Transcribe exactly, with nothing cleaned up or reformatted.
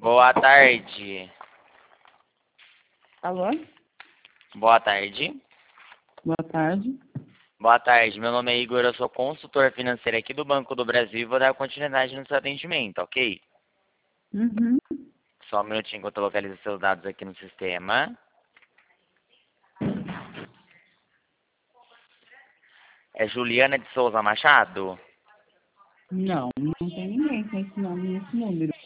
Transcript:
Boa tarde. Alô? Boa tarde. Boa tarde. Boa tarde, meu nome é Igor, eu sou consultor financeiro aqui do Banco do Brasil e vou dar continuidade no seu atendimento, ok? Uhum. Só um minutinho que eu localizo seus dados aqui no sistema. É Juliana de Souza Machado? Não, não tem ninguém com esse nome nesse número.